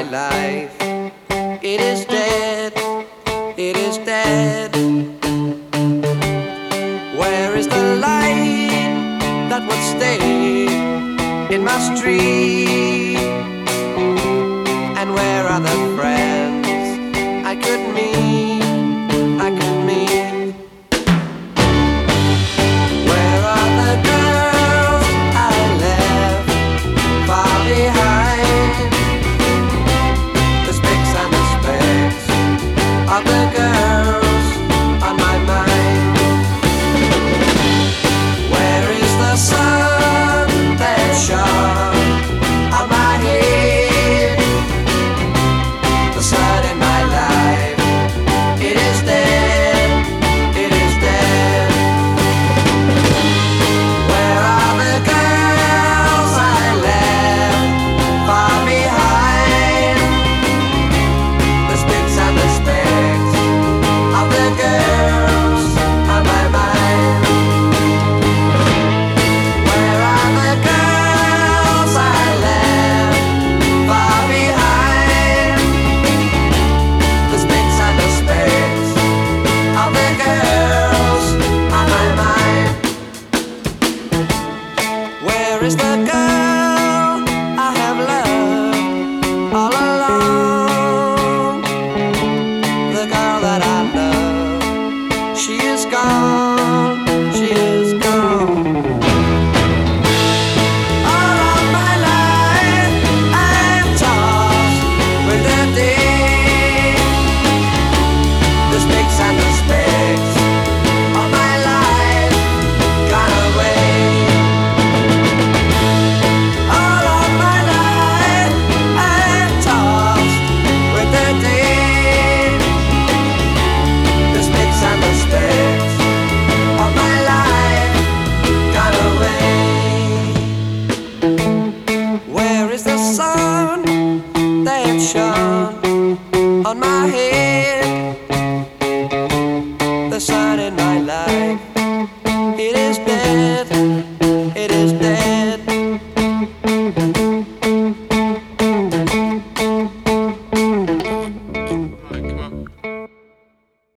life. It is dead, it is dead. Where is the light that would stay in my street? And where are the friends I could meet, I could meet? Where are the girls I left far behind? The spicks and the specks of the girls on my mind. Where is the sun that shone on my head? The sun in my life, it is dead, it is dead. Where are the girls I left far behind? The spicks and the specks of the girls on my mind. Where are the girls I left far behind? The spicks and the specks of the girls on my mind. Where is the girl I have loved all along? The girl that I love, she is gone, she is gone. All of my life I'm tossed with the day. The spicks and the specks of my life gone away. All of my life I'm tossed with the day. The spicks and the specks of my life gone away. Where is the sun that shone on my head? The sun in my life, it is dead.